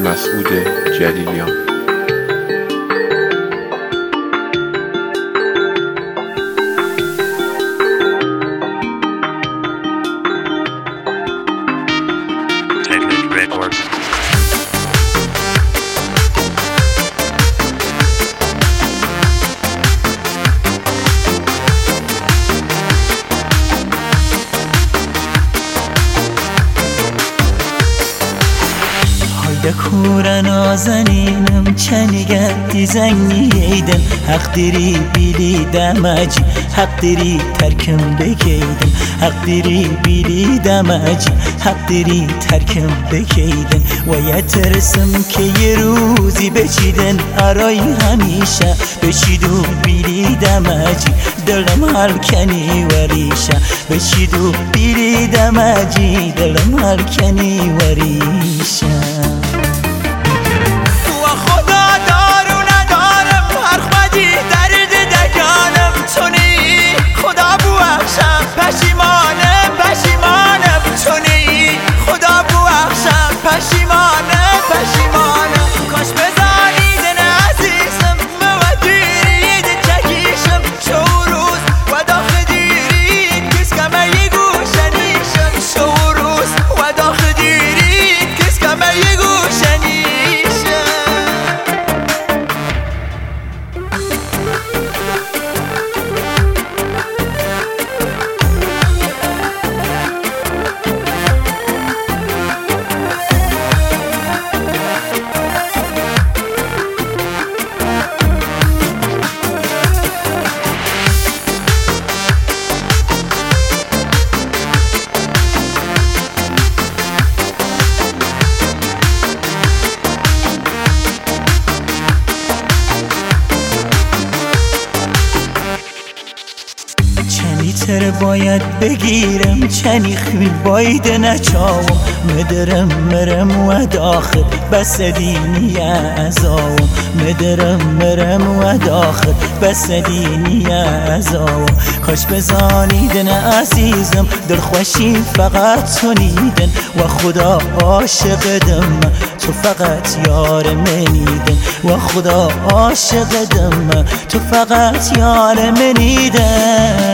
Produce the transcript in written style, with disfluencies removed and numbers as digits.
مسعود جلیلیان. Kura nazaninım çenigen dizengiydim Hak diri bili demeci Hak diri terkim bekeydim Hak diri bili demeci Hak diri terkim bekeydim Ve yetersim ki yه روزی بچیدن arای همیشه بچیدو بیلی دمجی دلم هلکنی وریشه بچیدو بیلی دمجی دلم هلکنی وریشه تر باید بگیرم چنی خوی باید نچاوم مدرم مرم و داخل بس دینی ازاوم مدرم مرم و داخل بس دینی ازاوم کاش بزانیدن عزیزم دل خوشی فقط تو نیدن و خدا عاشقدم تو فقط یار منیدن و خدا عاشقدم تو فقط یار منیدن